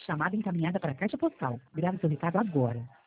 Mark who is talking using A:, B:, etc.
A: Chamada encaminhada para a caixa postal. Grave seu recado agora.